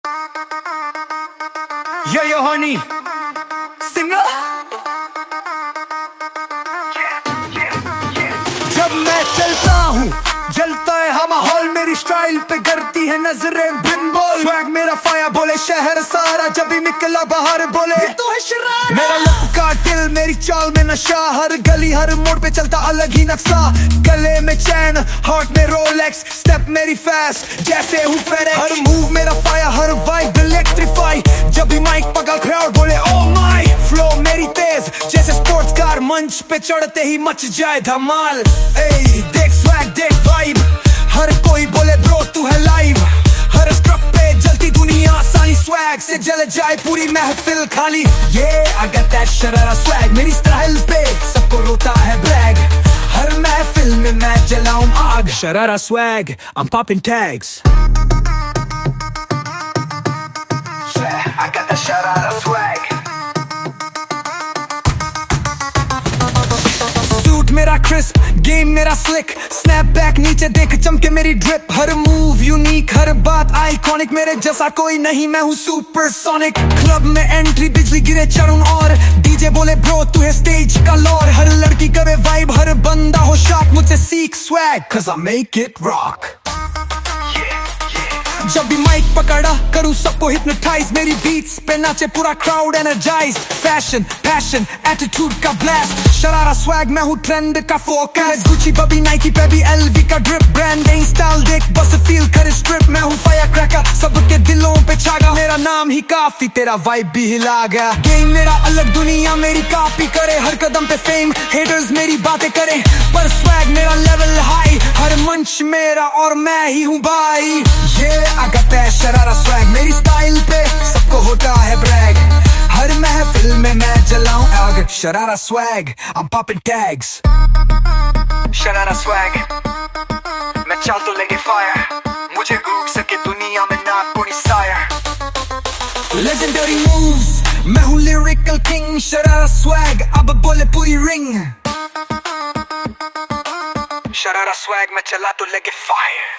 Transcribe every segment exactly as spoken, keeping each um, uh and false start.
Yo yo honey, singer. जब मैं चलता हूँ जलता है हम माहौल, मेरी स्टाइल पे करती है नजरें बिन बोल। स्वैग मेरा फाया बोले शहर सारा, जब भी निकला बाहर बोले तो है शरारा। मेरा लुक का दिल मेरी चाल में नशा, हर गली हर मोड़ पे चलता अलग ही नक्शा। गले में चैन हार्ट में रोलेक्स, स्टेप मेरी फास्ट जैसे हूँ फेरेक्स। हर मूव मेरा फाया, हर वाइब इलेक्ट्रीफाई, जब भी माइक पकड़ क्राउड बोले ओ माय। फ्लो मेरी तेज जैसे स्पोर्ट्स कार, मंच पे चढ़ते ही मच जाए धमाल। ए देख स्वैग देख वाइब, हर कोई बोले ब्रो तू है लाइव। हर स्ट्रप पे जलती दुनिया आसानी, स्वैग से जल जाए पूरी महफिल खाली। ये I got that sharara swag, मेरी स्टाइल पे सबको रोता है ब्रैग। हर महफिल में मैं जलाऊं आग, sharara swag I'm popping tags। I got that sharara swag. Suit मेरा क्रिस्प, गेम मेरा स्लिक, स्नैप बैक नीचे देख चमके मेरी ड्रिप। हर मूव यूनिक, हर बात आइकॉनिक, मेरे जैसा कोई नहीं मैं हूँ सुपरसोनिक। क्लब में एंट्री बिजली गिरे चारों ओर, डीजे बोले ब्रो तू है स्टेज का लॉर्ड। हर लड़की करे वाइब, हर बंदा हो शॉक, मुझसे सीख swag cause I make it rock। जब भी माइक पकड़ा करूँ सबको हिप्नोटाइज, मेरी बीट्स पे नाचे पूरा crowd energize. Fashion passion attitude का ब्लास्ट, शरारा स्वैग मैं हूँ ट्रेंड का फोकस। गुची बबी नाइकी पे भी एलवी का ड्रिप, ब्रांडिंग स्टाइल देख बस फील कर स्ट्रिप। मैं हूँ फायर क्रैकर सबके दिलों पे छागा, मेरा नाम ही काफी तेरा वाइब भी हिला गया। गेम मेरा अलग दुनिया मेरी कॉपी करे, हर कदम पे फेम हेटर्स मेरी बातें करे, पर स्वैग मेरा लेवल हाई। हर मंच मेरा और मैं ही हूँ भाई। ये I got that sharara swag, मेरी स्टाइल पे सबको होता है ब्रैग। हर महफिल में मैं जलाऊं आग, sharara swag I'm popping tags। Sharara swag मैं चाल तो लेके फायर, मुझे रोक सके दुनिया में ना कोई सायर। लेजेंडरी मूव्स मैं हूँ लिरिकल किंग, शरारा स्वैग अब बोले पूरी रिंग। शरारा स्वैग मैं चला तो लेके फायर।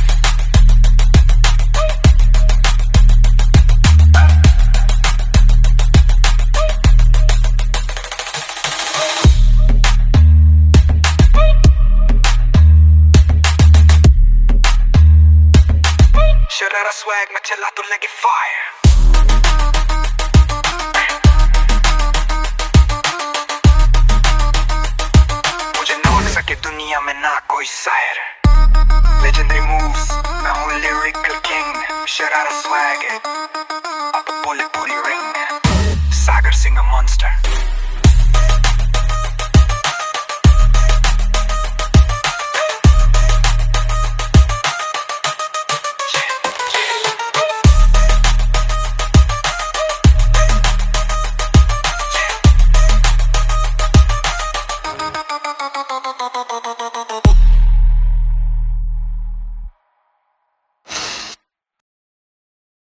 शरारा स्वैग मैं चला तो लगे फायर। मुझे नोट सके दुनिया में ना कोई सायर। लेजेंडरी मूव्स मैं हूँ लिरिकल किंग, शरारा स्वैग अब बोले पूरी रिंग। सागर सिंह मॉन्स्टर।